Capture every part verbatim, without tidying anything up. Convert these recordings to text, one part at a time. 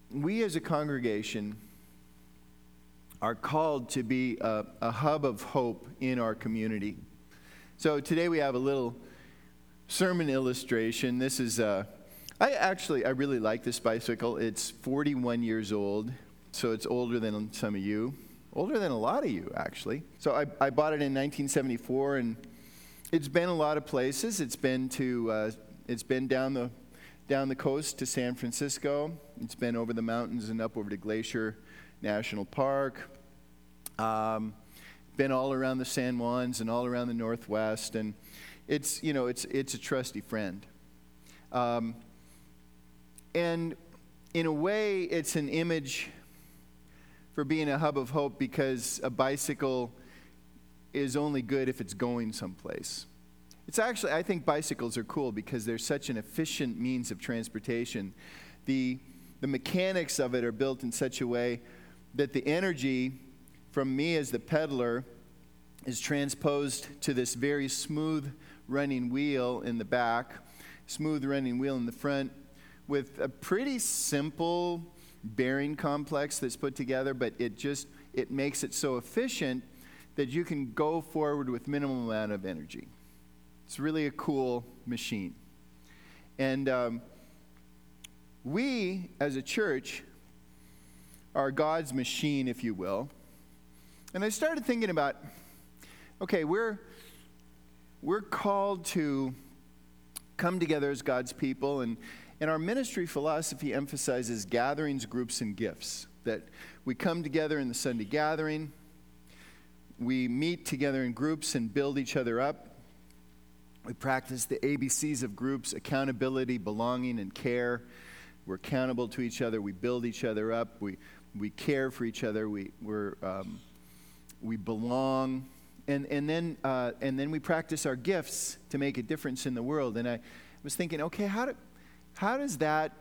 we as a congregation are called to be a, a hub of hope in our community. So today we have a little sermon illustration. This is, uh, I actually, I really like this bicycle. It's forty-one years old, so it's older than some of you. Older than a lot of you, actually. So I, I bought it in nineteen seventy-four, and it's been a lot of places. It's been to, uh, it's been down the, down the coast to San Francisco. It's been over the mountains and up over to Glacier National Park. Um, been all around the San Juans and all around the Northwest, and it's, you know, it's it's a trusty friend. Um, and in a way, it's an image for being a hub of hope, because a bicycle is only good if it's going someplace. It's actually, I think bicycles are cool because they're such an efficient means of transportation. The, the mechanics of it are built in such a way that the energy from me as the pedaler is transposed to this very smooth running wheel in the back, smooth running wheel in the front, with a pretty simple bearing complex that's put together, but it just, it makes it so efficient that you can go forward with minimal amount of energy. It's really a cool machine. And um, we, as a church, are God's machine, if you will. And I started thinking about, okay, we're we're called to come together as God's people, and And our ministry philosophy emphasizes gatherings, groups, and gifts. That we come together in the Sunday gathering, we meet together in groups and build each other up. We practice the A B Cs of groups: accountability, belonging, and care. We're accountable to each other. We build each other up. We we care for each other. We we're um, we belong, and and then uh, and then we practice our gifts to make a difference in the world. And I was thinking, okay, how do How does that,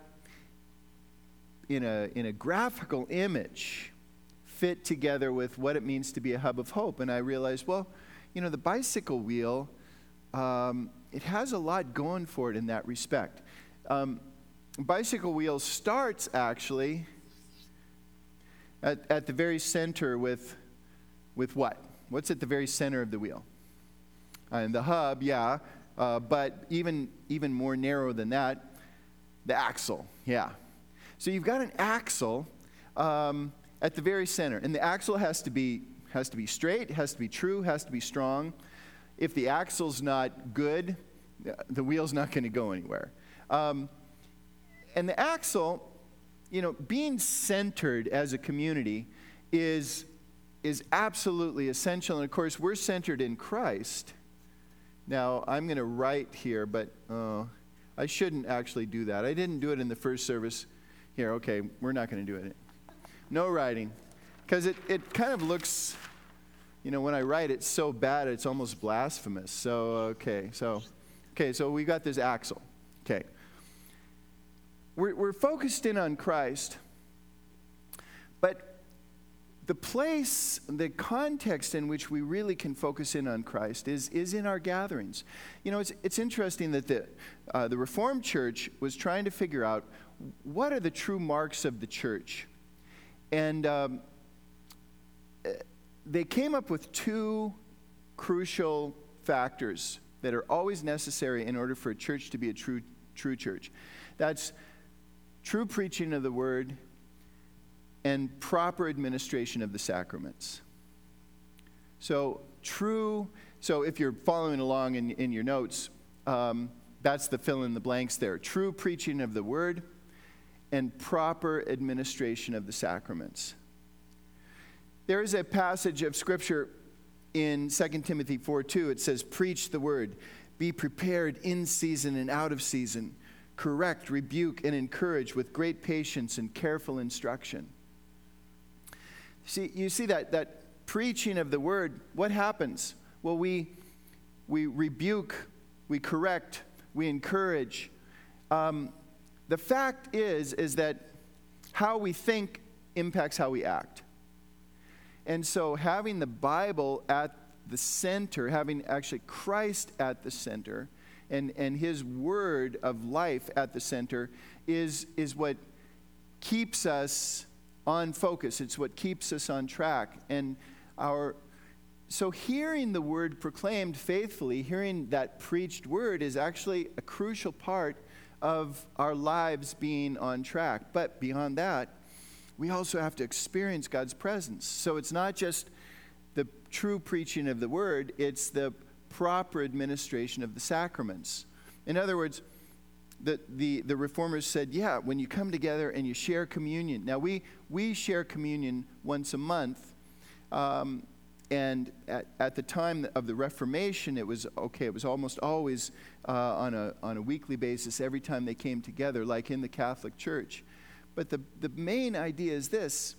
in a in a graphical image, fit together with what it means to be a hub of hope? And I realized, well, you know, the bicycle wheel, um, it has a lot going for it in that respect. Um, bicycle wheel starts, actually, at, at the very center with, with what? What's at the very center of the wheel? Uh, and the hub, yeah, uh, but even even more narrow than that, the axle, yeah. So you've got an axle um, at the very center, and the axle has to be has to be straight, has to be true, has to be strong. If the axle's not good, the wheel's not going to go anywhere. Um, and the axle, you know, being centered as a community is is absolutely essential. And of course, we're centered in Christ. Now, I'm going to write here, but. Uh, I shouldn't actually do that. I didn't do it in the first service. Here, okay, we're not going to do it. No writing. Because it, it kind of looks, you know, when I write, it's so bad, it's almost blasphemous. So, okay, so, okay, so we got this axle. Okay. We're, we're focused in on Christ, but the place, the context in which we really can focus in on Christ is, is in our gatherings. You know, it's, it's interesting that the, uh, the Reformed Church was trying to figure out what are the true marks of the church. And um, they came up with two crucial factors that are always necessary in order for a church to be a true, true church. That's true preaching of the word and proper administration of the sacraments. So true, so if you're following along in, in your notes, um, that's the fill in the blanks there. True preaching of the word and proper administration of the sacraments. There is a passage of scripture in Second Timothy four two. It says, preach the word, be prepared in season and out of season, correct, rebuke, and encourage with great patience and careful instruction. See, you see that that preaching of the word, what happens? Well, we we rebuke, we correct, we encourage. Um, the fact is, is that how we think impacts how we act. And so having the Bible at the center, having actually Christ at the center, and, and his word of life at the center is, is what keeps us on focus. It's what keeps us on track. And our so hearing the word proclaimed faithfully, hearing that preached word is actually a crucial part of our lives being on track. But beyond that, we also have to experience God's presence. So it's not just the true preaching of the word, it's the proper administration of the sacraments. In other words, the, the, the reformers said, yeah, when you come together and you share communion. Now, we, we share communion once a month. Um, and at, at the time of the Reformation, it was, okay, it was almost always uh, on, a, on a weekly basis every time they came together, like in the Catholic Church. But the, the main idea is this.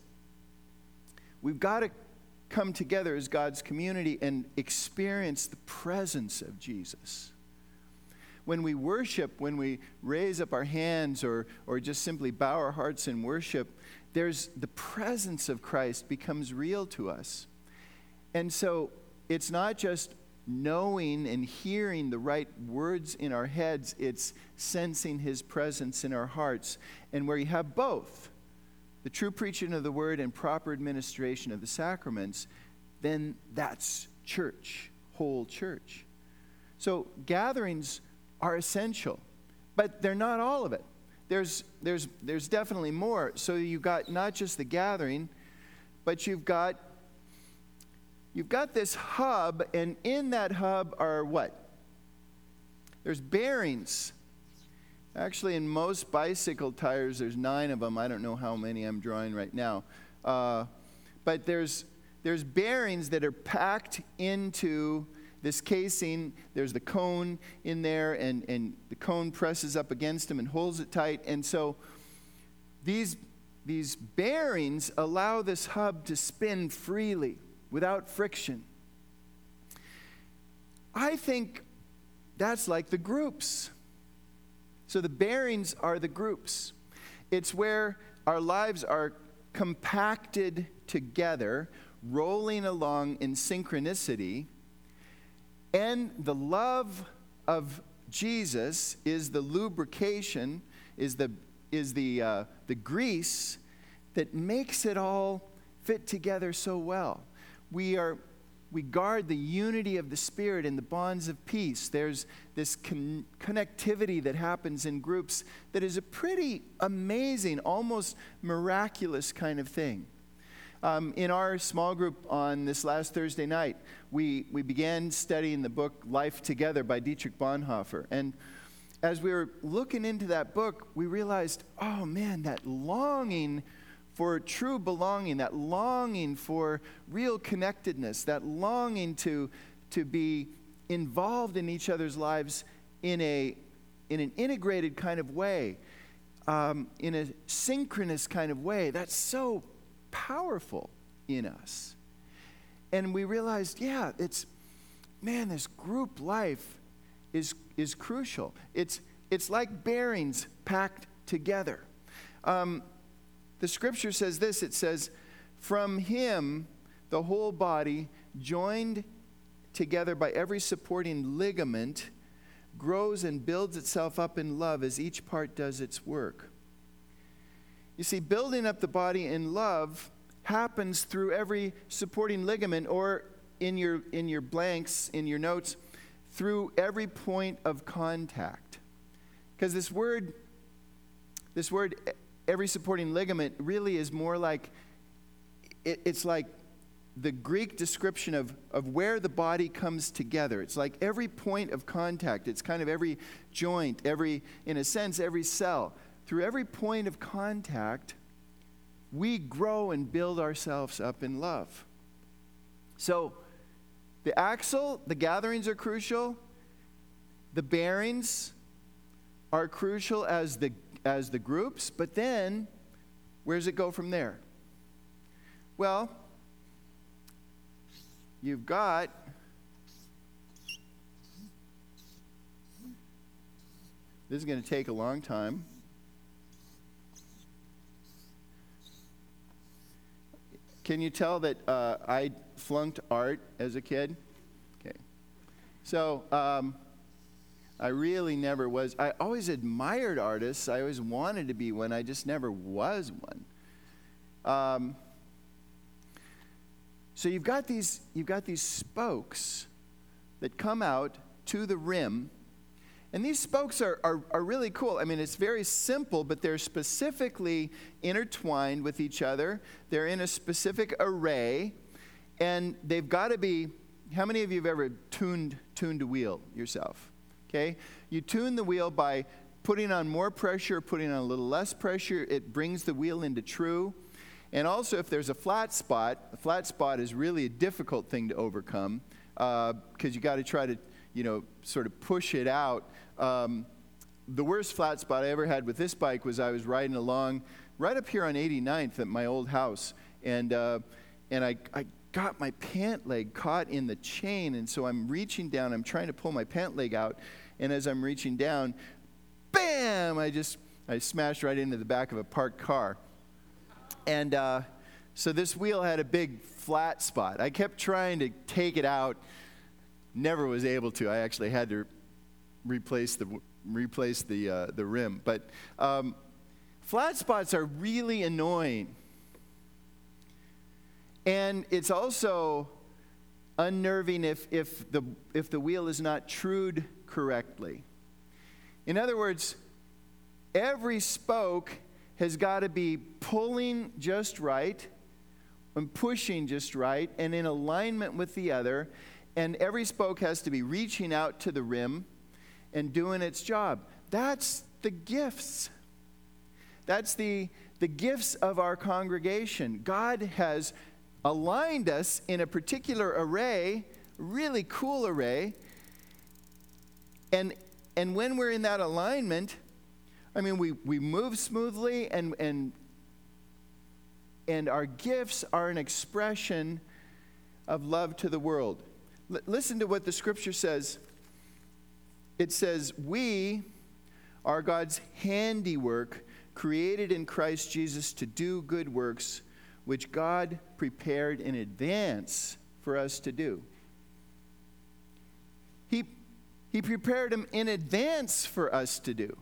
We've got to come together as God's community and experience the presence of Jesus. When we worship, when we raise up our hands or, or just simply bow our hearts in worship, there's the presence of Christ becomes real to us. And so it's not just knowing and hearing the right words in our heads, it's sensing his presence in our hearts. And where you have both, the true preaching of the word and proper administration of the sacraments, then that's church, whole church. So gatherings are essential, but they're not all of it. There's, there's, there's definitely more. So you've got not just the gathering, but you've got You've got this hub, and in that hub are what? There's bearings. Actually, in most bicycle tires, there's nine of them. I don't know how many I'm drawing right now. Uh, but there's, there's bearings that are packed into this casing. There's the cone in there, and, and the cone presses up against them and holds it tight. And so these, these bearings allow this hub to spin freely, without friction. I think that's like the groups. So the bearings are the groups. It's where our lives are compacted together, rolling along in synchronicity, and the love of Jesus is the lubrication, is the, is the, uh, the grease that makes it all fit together so well. We are, we guard the unity of the Spirit in the bonds of peace. There's this con- connectivity that happens in groups that is a pretty amazing, almost miraculous kind of thing. Um, in our small group on this last Thursday night, we, we began studying the book Life Together by Dietrich Bonhoeffer. And as we were looking into that book, we realized, oh man, that longing for true belonging, that longing for real connectedness, that longing to, to be involved in each other's lives in, a, in an integrated kind of way, um, in a synchronous kind of way, that's so powerful in us. And we realized, yeah, it's, man, this group life is, is crucial. It's, it's like bearings packed together. Um, The scripture says this, it says, from him, the whole body, joined together by every supporting ligament, grows and builds itself up in love as each part does its work. You see, building up the body in love happens through every supporting ligament, or in your, in your blanks, in your notes, through every point of contact. Because this word, this word, every supporting ligament really is more like, it, it's like the Greek description of, of where the body comes together. It's like every point of contact. It's kind of every joint, every, in a sense, every cell. Through every point of contact, we grow and build ourselves up in love. So the axle, the gatherings are crucial. The bearings are crucial as the as the groups, but then where does it go from there? Well, you've got this is going to take a long time. Can you tell that uh, I flunked art as a kid? Okay. So um, I really never was. I always admired artists. I always wanted to be one. I just never was one. Um, so you've got these, you've got these spokes that come out to the rim. And these spokes are, are, are really cool. I mean, it's very simple, but they're specifically intertwined with each other. They're in a specific array. And they've got to be, how many of you have ever tuned, tuned a wheel yourself? Okay, you tune the wheel by putting on more pressure, putting on a little less pressure. It brings the wheel into true. And also, if there's a flat spot, a flat spot is really a difficult thing to overcome because uh, you got to try to, you know, sort of push it out. Um, the worst flat spot I ever had with this bike was I was riding along right up here on eighty-ninth at my old house, and uh, and I. I got my pant leg caught in the chain, and so I'm reaching down, I'm trying to pull my pant leg out, and as I'm reaching down, bam, I just, I smashed right into the back of a parked car. And uh, so this wheel had a big flat spot. I kept trying to take it out, never was able to. I actually had to replace the, replace the, uh, the rim. But um, flat spots are really annoying. And it's also unnerving if, if, the, if the wheel is not trued correctly. In other words, every spoke has got to be pulling just right and pushing just right and in alignment with the other. And every spoke has to be reaching out to the rim and doing its job. That's the gifts. That's the, the gifts of our congregation. God has aligned us in a particular array, really cool array. And and when we're in that alignment, I mean, we, we move smoothly, and and and our gifts are an expression of love to the world. L- listen to what the scripture says. It says, we are God's handiwork, created in Christ Jesus to do good works, which God prepared in advance for us to do. He, he prepared them in advance for us to do.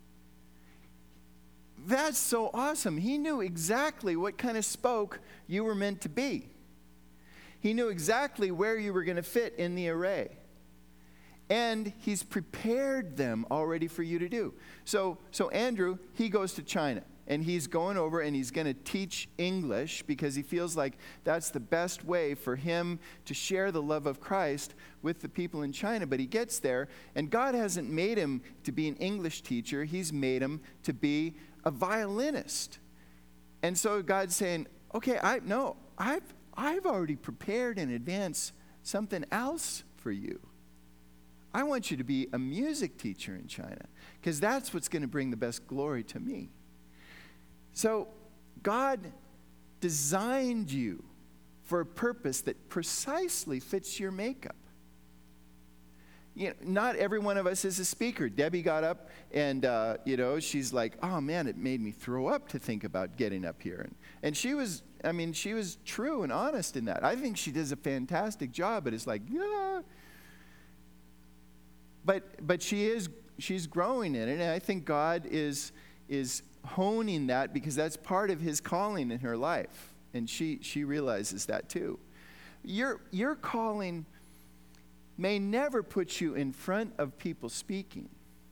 That's so awesome. He knew exactly what kind of spoke you were meant to be. He knew exactly where you were going to fit in the array. And he's prepared them already for you to do. So, so Andrew, he goes to China. And he's going over and he's going to teach English because he feels like that's the best way for him to share the love of Christ with the people in China. But he gets there, and God hasn't made him to be an English teacher. He's made him to be a violinist. And so God's saying, okay, I no, I've, I've already prepared in advance something else for you. I want you to be a music teacher in China because that's what's going to bring the best glory to me. So God designed you for a purpose that precisely fits your makeup. You know, not every one of us is a speaker. Debbie got up and, uh, you know, she's like, oh, man, it made me throw up to think about getting up here. And, and she was, I mean, she was true and honest in that. I think she does a fantastic job, but it's like, yeah. But, but she is, she's growing in it, and I think God is, is honing that because that's part of his calling in her life, and she she realizes that too. Your your calling may never put you in front of people speaking,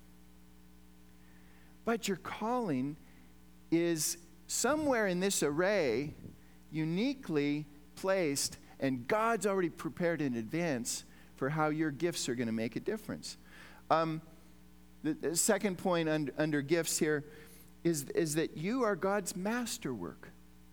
but your calling is somewhere in this array, uniquely placed, and God's already prepared in advance for how your gifts are going to make a difference. Um, the, the second point under, under gifts here Is, is that you are God's masterwork.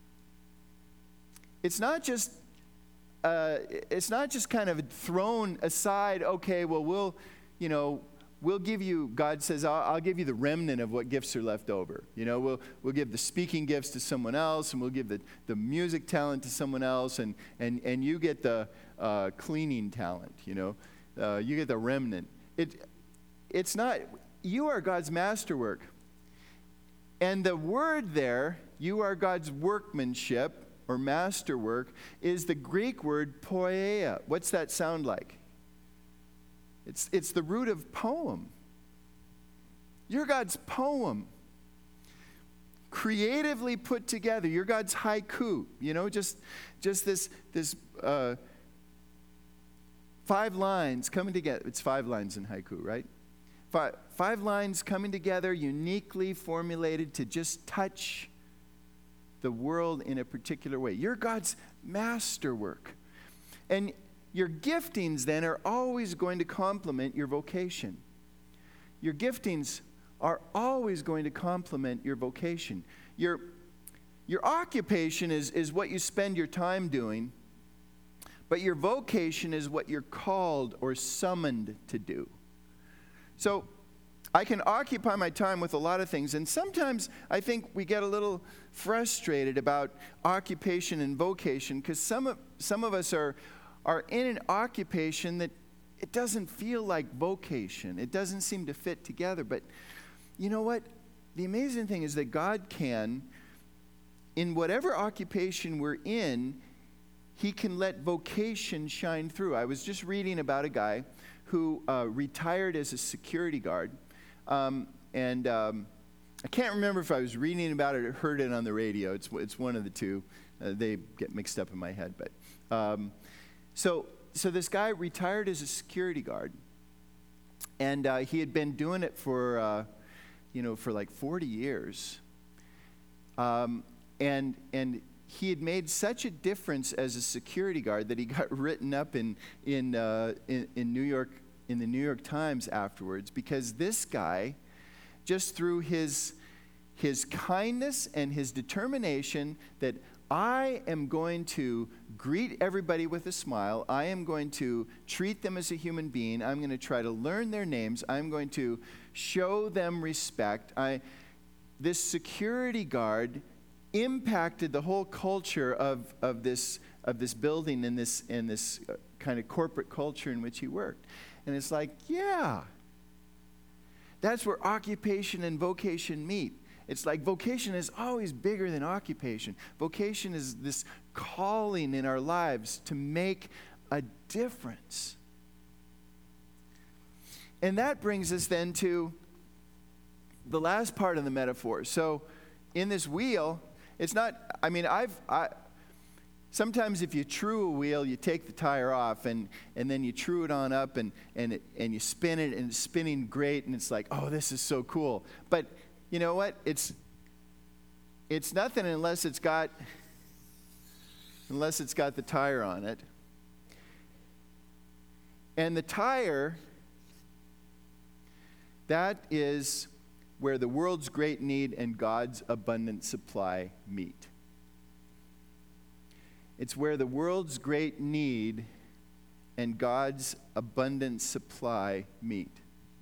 It's not just uh, it's not just kind of thrown aside. Okay, well we'll you know we'll give you. God says I'll, I'll give you the remnant of what gifts are left over. You know we'll we'll give the speaking gifts to someone else, and we'll give the, the music talent to someone else, and and and you get the uh, cleaning talent. You know uh, you get the remnant. It it's not. You are God's masterwork. And the word there, you are God's workmanship or masterwork, is the Greek word poiema. What's that sound like? It's, it's the root of poem. You're God's poem. Creatively put together. You're God's haiku. You know, just, just this, this uh, five lines coming together. It's five lines in haiku, right? Five, five lines coming together, uniquely formulated to just touch the world in a particular way. You're God's masterwork. And your giftings then are always going to complement your vocation. Your giftings are always going to complement your vocation. Your, your occupation is, is what you spend your time doing, but your vocation is what you're called or summoned to do. So I can occupy my time with a lot of things, and sometimes I think we get a little frustrated about occupation and vocation because some of, some of us are, are in an occupation that it doesn't feel like vocation. It doesn't seem to fit together. But you know what? The amazing thing is that God can, in whatever occupation we're in, He can let vocation shine through. I was just reading about a guy who uh, retired as a security guard. Um, and um, I can't remember if I was reading about it or heard it on the radio. It's, it's one of the two. Uh, they get mixed up in my head. But um, so, so this guy retired as a security guard. And uh, he had been doing it for, uh, you know, for like forty years. Um, and, and he had made such a difference as a security guard that he got written up in in, uh, in in New York in the New York Times afterwards, because this guy, just through his his kindness and his determination that I am going to greet everybody with a smile, I am going to treat them as a human being, I'm going to try to learn their names, I'm going to show them respect. I this security guard impacted the whole culture of, of this of this building and this and this kind of corporate culture in which he worked. And it's like, yeah, that's where occupation and vocation meet. It's like vocation is always bigger than occupation. Vocation is this calling in our lives to make a difference. And that brings us then to the last part of the metaphor. So in this wheel, it's not, I mean, I've, I, sometimes if you true a wheel, you take the tire off and, and then you true it on up and, and, it, and you spin it and it's spinning great and it's like, oh, this is so cool. But you know what? It's, it's nothing unless it's got, unless it's got the tire on it. And the tire, that is where the world's great need and God's abundant supply meet. It's where the world's great need and God's abundant supply meet.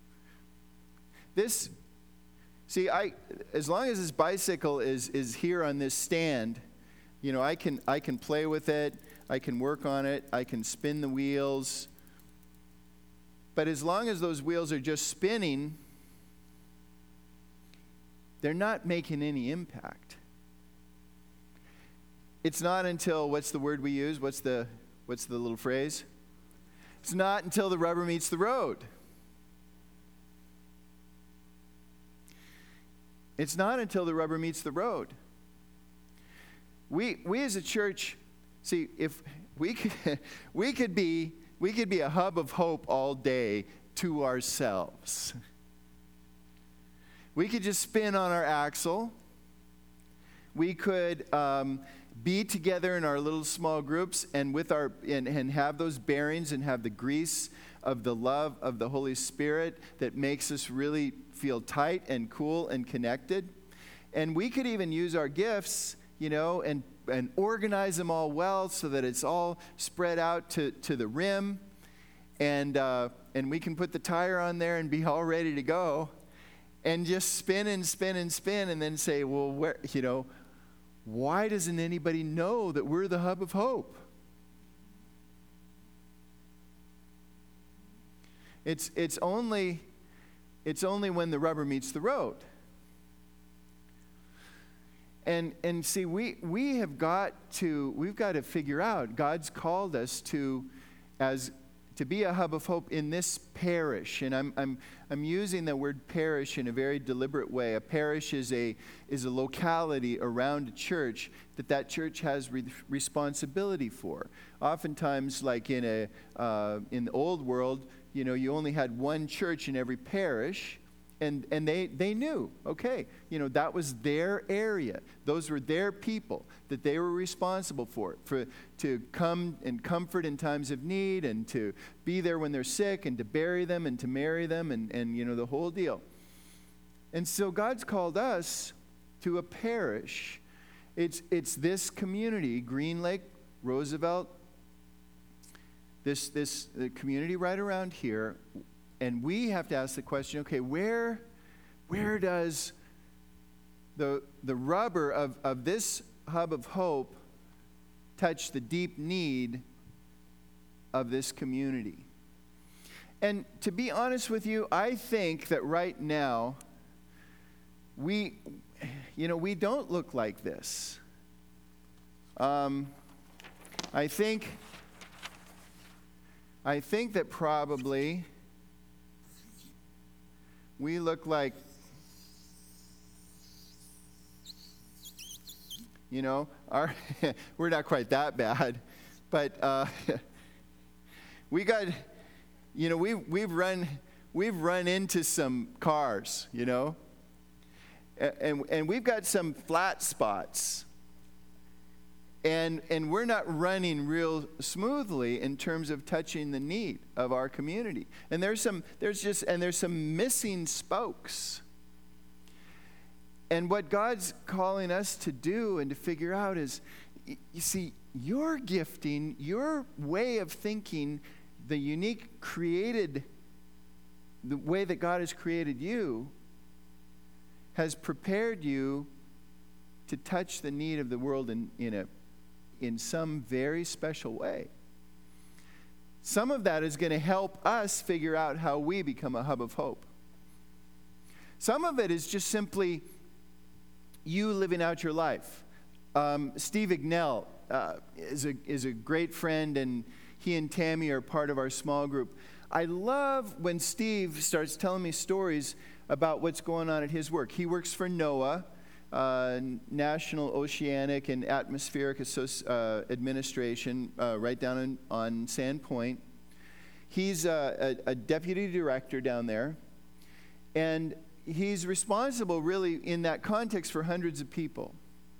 This, see, I as long as this bicycle is is here on this stand, you know, I can I can play with it, I can work on it, I can spin the wheels. But as long as those wheels are just spinning, they're not making any impact. It's not until, what's the word we use? What's the what's the little phrase? It's not until the rubber meets the road. It's not until the rubber meets the road. We we as a church, see, if we could we could be we could be a hub of hope all day to ourselves. We could just spin on our axle. We could um, be together in our little small groups and with our and, and have those bearings and have the grease of the love of the Holy Spirit that makes us really feel tight and cool and connected. And we could even use our gifts, you know, and and organize them all well so that it's all spread out to, to the rim. And uh, and we can put the tire on there and be all ready to go. And just spin and spin and spin and then say, well, where, you know, why doesn't anybody know that we're the hub of hope? It's it's only it's only when the rubber meets the road. And and see, we we have got to we've got to figure out, God's called us to as to be a hub of hope in this parish. And I'm, I'm, I'm using the word parish in a very deliberate way. A parish is a, is a locality around a church that that church has re- responsibility for. Oftentimes, like in, a, uh, in the old world, you know, you only had one church in every parish. And and they, they knew, okay, you know, that was their area. Those were their people that they were responsible for, for to come and comfort in times of need and to be there when they're sick and to bury them and to marry them and, and you know, the whole deal. And so God's called us to a parish. It's, it's this community, Green Lake, Roosevelt, this, this the community right around here. And we have to ask the question, okay, where, where does the, the rubber of, of this hub of hope touch the deep need of this community? And to be honest with you, I think that right now, we, you know, we don't look like this. Um, I think, I think that probably we look like, you know, our we're not quite that bad, but uh, we got, you know, we we've run we've run into some cars, you know, and and we've got some flat spots, and and we're not running real smoothly in terms of touching the need of our community. And there's some there's just and there's some missing spokes. And what God's calling us to do and to figure out is, you see, your gifting, your way of thinking, the unique created, the way that God has created you, has prepared you to touch the need of the world in, in a in some very special way. Some of that is going to help us figure out how we become a hub of hope. Some of it is just simply you living out your life. Um, Steve Ignell uh, is a is a great friend, and he and Tammy are part of our small group. I love when Steve starts telling me stories about what's going on at his work. He works for NOAA, uh, National Oceanic and Atmospheric Associ- uh, Administration, uh, right down in, on Sand Point. He's a, a, a deputy director down there, and he's responsible really in that context for hundreds of people.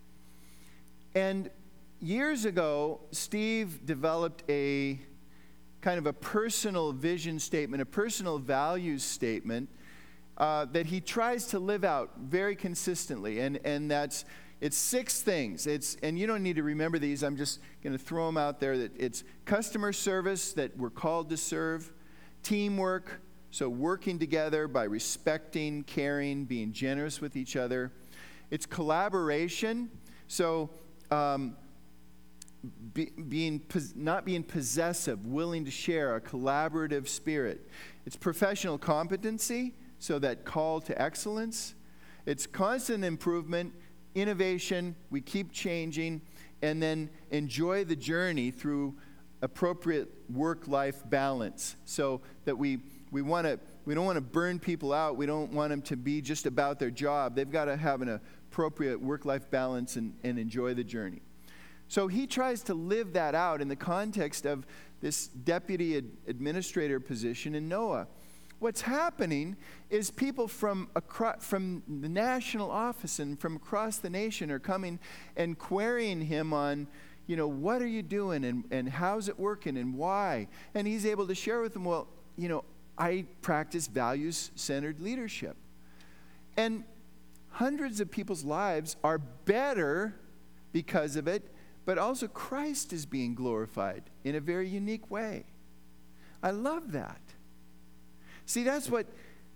And years ago, Steve developed a kind of a personal vision statement, a personal values statement uh, that he tries to live out very consistently. And, and that's, it's six things. It's, and you don't need to remember these. I'm just going to throw them out there. That it's customer service that we're called to serve, teamwork, so working together by respecting, caring, being generous with each other. It's collaboration, so um, be, being not being possessive, willing to share, a collaborative spirit. It's professional competency, so that call to excellence. It's constant improvement, innovation, we keep changing, and then enjoy the journey through appropriate work-life balance, so that we we want to we don't want to burn people out. We don't want them to be just about their job. They've got to have an appropriate work-life balance and, and enjoy the journey. So he tries to live that out in the context of this deputy ad- administrator position in NOAA. What's happening is people from across, from the national office and from across the nation are coming and querying him on, you know, what are you doing and, and how's it working and why? And he's able to share with them, well, you know, I practice values-centered leadership. And hundreds of people's lives are better because of it, but also Christ is being glorified in a very unique way. I love that. See, that's what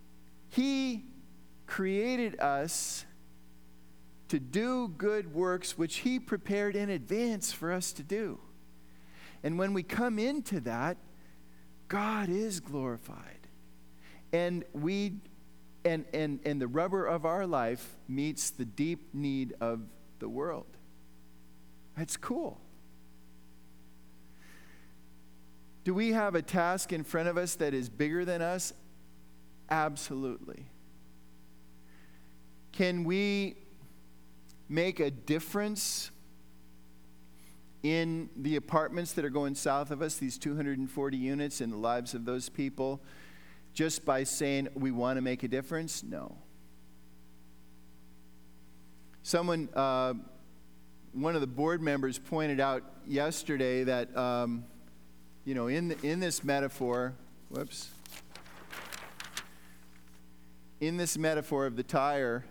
he created us to do, good works which he prepared in advance for us to do. And when we come into that, God is glorified. And we and and and the rubber of our life meets the deep need of the world. That's cool. Do we have a task in front of us that is bigger than us? Absolutely. Can we make a difference in the apartments that are going south of us, these two hundred forty units, in the lives of those people, just by saying we want to make a difference? No. Someone, uh, one of the board members pointed out yesterday that, um, you know, in, the, in this metaphor, whoops, in this metaphor of the tire,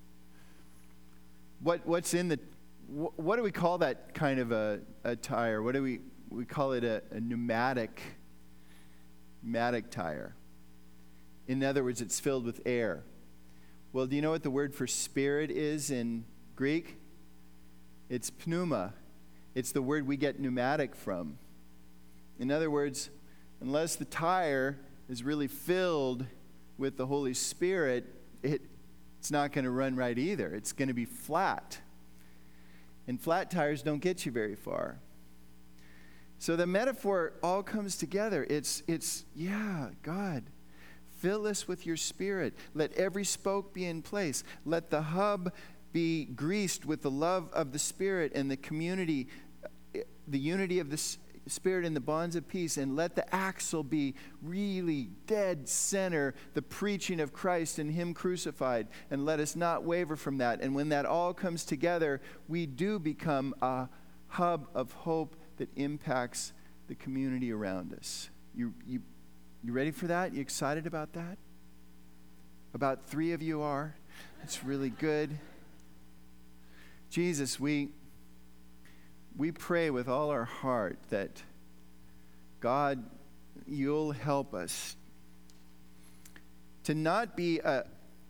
what what's in the, wh- what do we call that kind of a, a tire? What do we, we call it a, a pneumatic, pneumatic tire. In other words, it's filled with air. Well, do you know what the word for spirit is in Greek? It's pneuma. It's the word we get pneumatic from. In other words, unless the tire is really filled with the Holy Spirit, it, it's not going to run right either. It's going to be flat. And flat tires don't get you very far. So the metaphor all comes together. It's, it's yeah, God, fill us with your Spirit. Let every spoke be in place. Let the hub be greased with the love of the Spirit and the community, the unity of the Spirit and the bonds of peace. And let the axle be really dead center, the preaching of Christ and Him crucified. And let us not waver from that. And when that all comes together, we do become a hub of hope that impacts the community around us. You, you, you ready for that? You excited about that? About three of you are. That's really good. Jesus, we we pray with all our heart that, God, you'll help us to not be a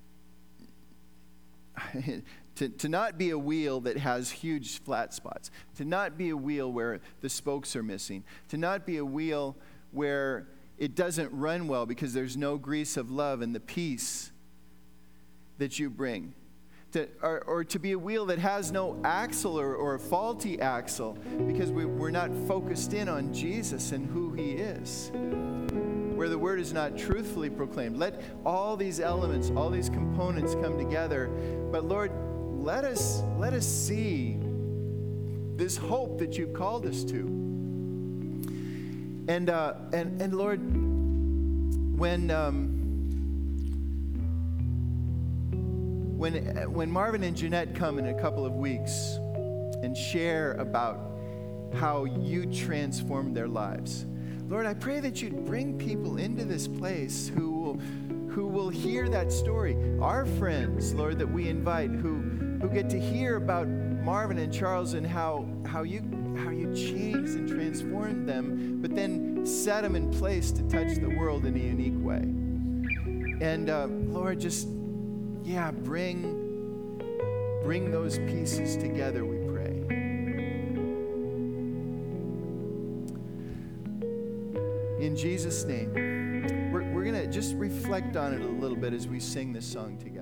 to, to not be a wheel that has huge flat spots, to not be a wheel where the spokes are missing, to not be a wheel where it doesn't run well because there's no grease of love and the peace that you bring. To, or, or to be a wheel that has no axle or, or a faulty axle because we, we're not focused in on Jesus and who He is. Where the word is not truthfully proclaimed. Let all these elements, all these components come together. But Lord, let us, let us see this hope that you've called us to. And, uh, and, and Lord, when... Um, When, when Marvin and Jeanette come in a couple of weeks and share about how you transformed their lives, Lord, I pray that you'd bring people into this place who will, who will hear that story. Our friends, Lord, that we invite, who, who get to hear about Marvin and Charles and how, how, you, how you changed and transformed them, but then set them in place to touch the world in a unique way. And uh, Lord, just... Yeah, bring, bring those pieces together, we pray. In Jesus' name, we're, we're going to just reflect on it a little bit as we sing this song together.